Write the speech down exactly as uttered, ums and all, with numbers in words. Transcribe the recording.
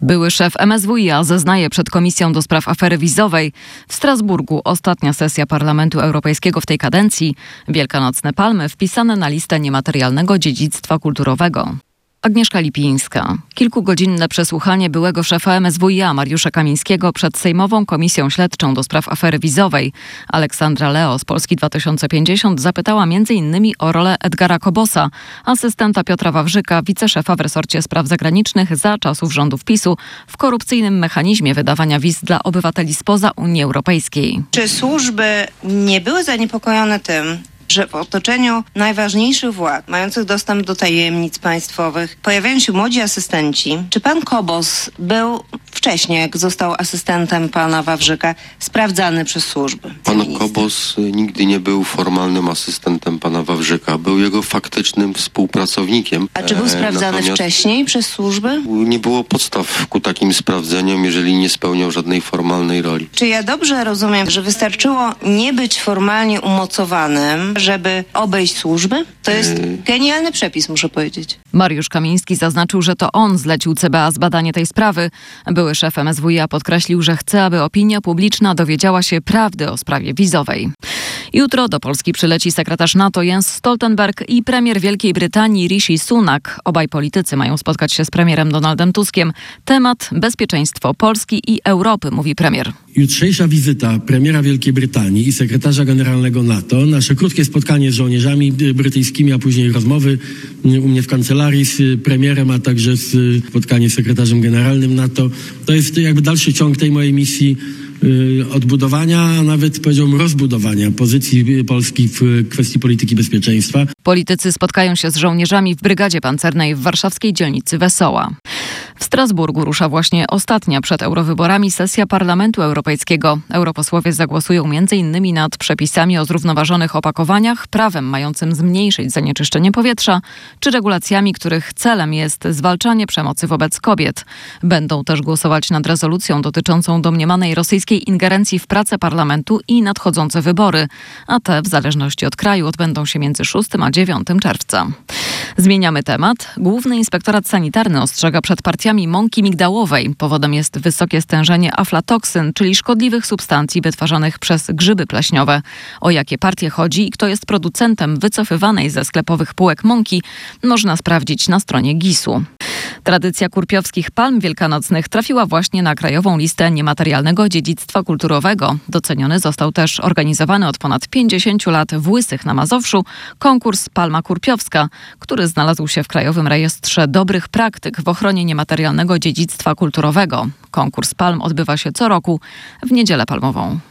Były szef M S W iA zeznaje przed Komisją do spraw afery wizowej. W Strasburgu ostatnia sesja Parlamentu Europejskiego w tej kadencji. Wielkanocne palmy wpisane na listę niematerialnego dziedzictwa kulturowego. Agnieszka Lipińska. Kilkugodzinne przesłuchanie byłego szefa M S W iA Mariusza Kamińskiego przed Sejmową Komisją Śledczą do spraw afery wizowej. Aleksandra Leo z Polski dwa tysiące pięćdziesiąt zapytała między innymi o rolę Edgara Kobosa, asystenta Piotra Wawrzyka, wiceszefa w resorcie spraw zagranicznych za czasów rządów PiSu w korupcyjnym mechanizmie wydawania wiz dla obywateli spoza Unii Europejskiej. Czy służby nie były zaniepokojone tym, że w otoczeniu najważniejszych władz, mających dostęp do tajemnic państwowych, pojawiają się młodzi asystenci? Czy pan Kobos był wcześniej, jak został asystentem pana Wawrzyka, sprawdzany przez służby? Pan Kobos nigdy nie był formalnym asystentem pana Wawrzyka. Był jego faktycznym współpracownikiem. A czy był sprawdzany Natomiast wcześniej przez służby? Nie było podstaw ku takim sprawdzeniom, jeżeli nie spełniał żadnej formalnej roli. Czy ja dobrze rozumiem, że wystarczyło nie być formalnie umocowanym, żeby obejść służby? To jest genialny przepis, muszę powiedzieć. Mariusz Kamiński zaznaczył, że to on zlecił C B A zbadanie tej sprawy. Były szef M S W iA podkreślił, że chce, aby opinia publiczna dowiedziała się prawdy o sprawie wizowej. Jutro do Polski przyleci sekretarz NATO Jens Stoltenberg i premier Wielkiej Brytanii Rishi Sunak. Obaj politycy mają spotkać się z premierem Donaldem Tuskiem. Temat bezpieczeństwo Polski i Europy, mówi premier. Jutrzejsza wizyta premiera Wielkiej Brytanii i sekretarza generalnego NATO, nasze krótkie spotkanie z żołnierzami brytyjskimi, a później rozmowy u mnie w kancelarii z premierem, a także spotkanie z sekretarzem generalnym NATO. To jest jakby dalszy ciąg tej mojej misji odbudowania, a nawet powiedziałbym rozbudowania pozycji Polski w kwestii polityki bezpieczeństwa. Politycy spotkają się z żołnierzami w Brygadzie Pancernej w warszawskiej dzielnicy Wesoła. W Strasburgu rusza właśnie ostatnia przed eurowyborami sesja Parlamentu Europejskiego. Europosłowie zagłosują między innymi nad przepisami o zrównoważonych opakowaniach, prawem mającym zmniejszyć zanieczyszczenie powietrza, czy regulacjami, których celem jest zwalczanie przemocy wobec kobiet. Będą też głosować nad rezolucją dotyczącą domniemanej rosyjskiej ingerencji w pracę parlamentu i nadchodzące wybory, a te w zależności od kraju odbędą się między szóstym a dziewiątym czerwca. Zmieniamy temat. Główny Inspektorat Sanitarny ostrzega przed partiami mąki migdałowej. Powodem jest wysokie stężenie aflatoksyn, czyli szkodliwych substancji wytwarzanych przez grzyby pleśniowe. O jakie partie chodzi i kto jest producentem wycofywanej ze sklepowych półek mąki, można sprawdzić na stronie gisu. Tradycja kurpiowskich palm wielkanocnych trafiła właśnie na krajową listę niematerialnego dziedzictwa kulturowego. Doceniony został też organizowany od ponad pięćdziesięciu lat w Łysych na Mazowszu konkurs Palma Kurpiowska, który znalazł się w Krajowym Rejestrze Dobrych Praktyk w ochronie niematerialnego dziedzictwa kulturowego. Konkurs palm odbywa się co roku w Niedzielę Palmową.